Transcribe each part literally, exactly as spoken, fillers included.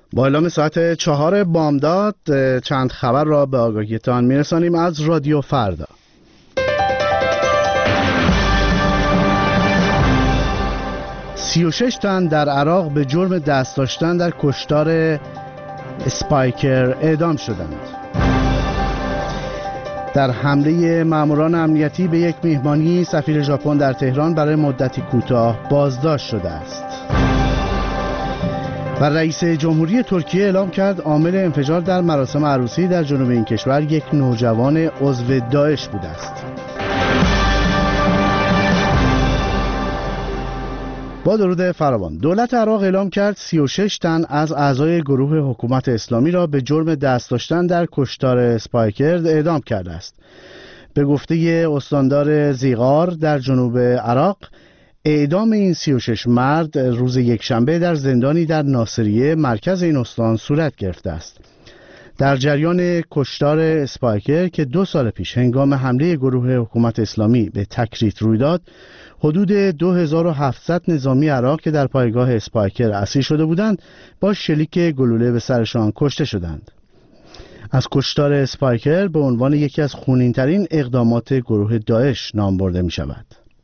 با اعلام ساعت چهار بامداد چند خبر را به آگاهیتان میرسانیم از رادیو فردا. سی و شش تن در عراق به جرم دست داشتن در کشتار اسپایکر اعدام شدند. در حمله ماموران امنیتی به یک مهمانی سفیر ژاپن در تهران برای مدتی کوتاه بازداشت شده است. و رئیس جمهوری ترکیه اعلام کرد عامل انفجار در مراسم عروسی در جنوب این کشور یک نوجوان عضو داعش بوده است. با درود فراوان، دولت عراق اعلام کرد سی و شش تن از اعضای گروه حکومت اسلامی را به جرم دست داشتن در کشتار اسپایکر اعدام کرده است. به گفته استاندار زیغار در جنوب عراق، اعدام این سی و شش مرد روز یکشنبه در زندانی در ناصریه مرکز این استان صورت گرفته است. در جریان کشتار اسپایکر که دو سال پیش هنگام حمله گروه حکومت اسلامی به تکریت روی داد، حدود دو هزار و هفتصد نظامی عراق که در پایگاه اسپایکر اسیر شده بودند با شلیک گلوله به سرشان کشته شدند. از کشتار اسپایکر به عنوان یکی از خونین‌ترین اقدامات گروه داعش نام برده می شود.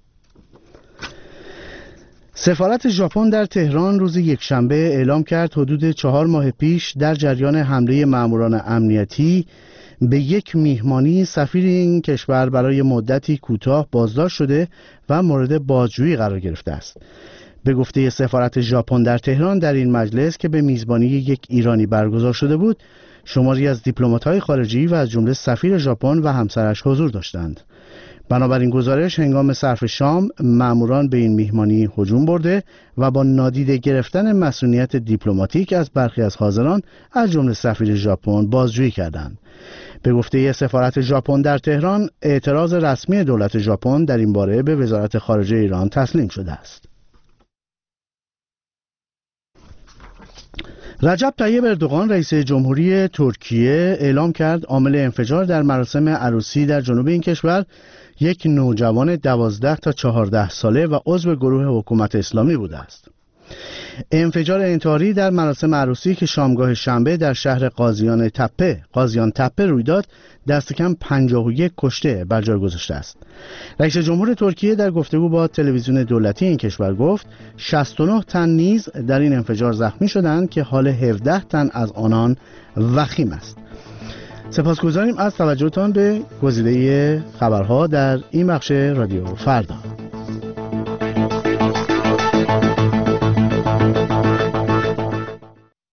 سفارت ژاپن در تهران روز یکشنبه اعلام کرد حدود چهار ماه پیش در جریان حمله ماموران امنیتی به یک میهمانی سفیر این کشور برای مدتی کوتاه بازداشت شده و مورد بازجویی قرار گرفته است. به گفته سفارت ژاپن در تهران، در این مجلس که به میزبانی یک ایرانی برگزار شده بود، شماری از دیپلمات‌های خارجی و از جمله سفیر ژاپن و همسرش حضور داشتند. بنابراین گزارش هنگام صرف شام ماموران به این میهمانی هجوم برده و با نادیده گرفتن مسئولیت دیپلماتیک از برخی از حاضران از جمله سفیر ژاپن بازجویی کردند. به گفته سفارت ژاپن در تهران، اعتراض رسمی دولت ژاپن در این باره به وزارت خارجه ایران تسلیم شده است. رجب طیب اردوغان رئیس جمهوری ترکیه اعلام کرد عامل انفجار در مراسم عروسی در جنوب این کشور یک نوجوان دوازده تا چهارده ساله و عضو گروه حکومت اسلامی بوده است. انفجار انتحاری در مراسم عروسی که شامگاه شنبه در شهر قاضیان تپه قاضیان تپه روی داد، دست کم پنجاه و یک کشته بر جای گذاشته است. رئیس جمهور ترکیه در گفتگو با تلویزیون دولتی این کشور گفت شصت و نه تن نیز در این انفجار زخمی شدند که حال هفده تن از آنان وخیم است. سپاسگزاریم از توجهتان به گزیده خبرها در این بخش رادیو فردا.